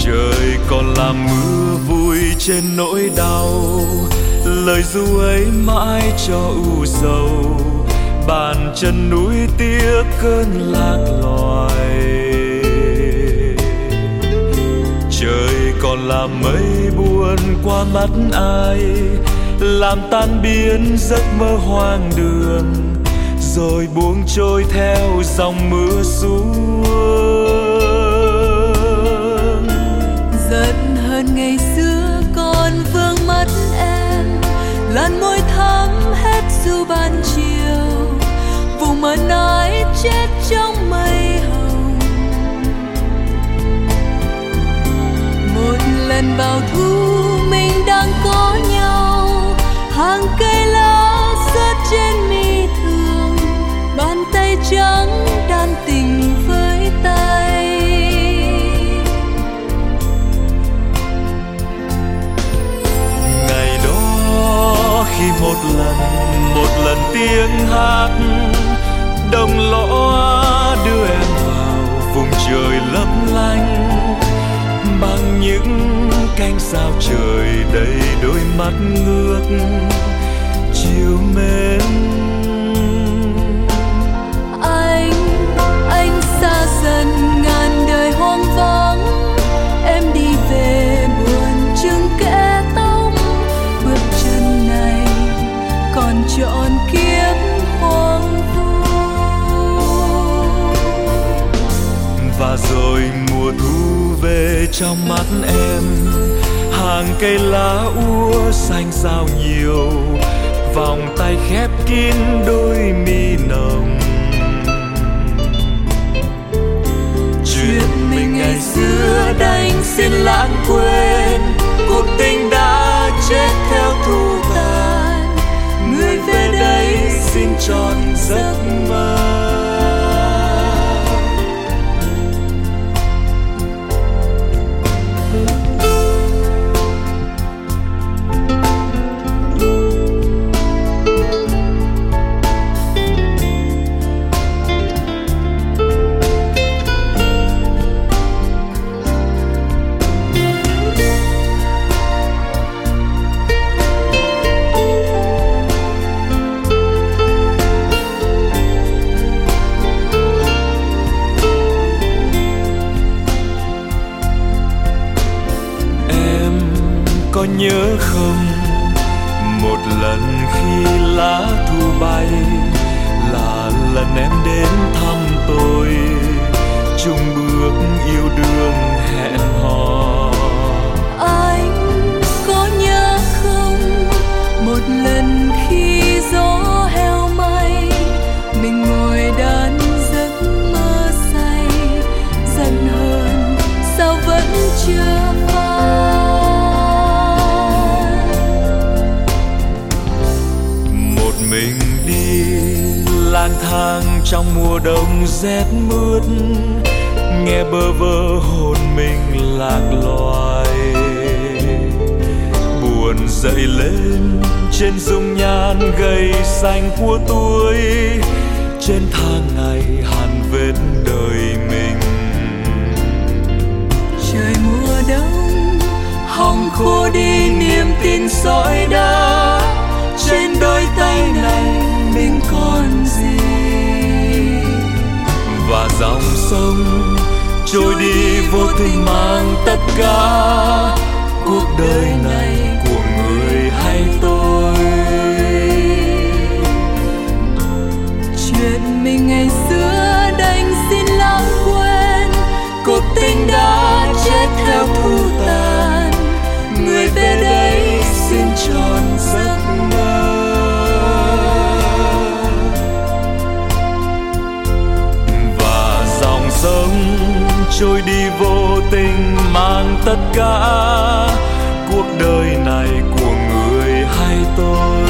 Trời còn làm mưa vui trên nỗi đau, lời ru ấy mãi cho u sầu, bàn chân núi tiếc cơn lạc loài. Trời còn làm mây buồn qua mắt ai, làm tan biến giấc mơ hoang đường, rồi buông trôi theo dòng mưa xuống. Giận hơn ngày xưa còn vương mắt em, làn môi thắm hết dù ban chiều, vùng mơ nói chết trong mây hồng. Một lần vào thu mình đang có nhau, hàng cây lá rớt trên mi thường, bàn tay trắng đan tình với tay. Ngày đó khi một lần tiếng hát đồng lõ đưa em vào vùng trời lấp lánh, bằng những cánh sao trời đầy đôi mắt ngước chiều mến. Anh xa dần ngàn đời hoang vắng, em đi về buồn chừng kẽ tóc, bước chân này còn trọn kiếp hoang vu. Và rồi mùa thu về trong mắt em, hàng cây lá úa xanh sao nhiều, vòng tay khép kín đôi mi nồng. Chuyện mình ngày xưa đành xin lãng quên, cuộc tình đã chết theo thu tàn, người về đây xin tròn giấc mơ. Có nhớ không, một lần khi lá thu bay là lần em đến thăm tôi, chung bước yêu đương hẹn hò. Anh có nhớ không, một lần khi gió heo may, mình ngồi đan giấc mơ say, giận hơn sao vẫn chưa phai. Mình đi lang thang trong mùa đông rét mướt, nghe bơ vơ hồn mình lạc loài, buồn dậy lên trên dung nhan gầy xanh của tuổi, trên tháng ngày hằn vết đời mình. Trời mùa đông hồng khô đi niềm tin sỏi đá, trên đôi tay này mình còn gì. Và dòng sông trôi đi vô tình mang tất cả, cuộc đời này của người hay tôi. Chuyện mình ngày xưa đành xin lãng quên, cuộc tình đã chết theo thu tàn, người về đây xin tròn giấc mơ. Và dòng sông trôi đi vô tình mang tất cả, cuộc đời này của người hay tôi.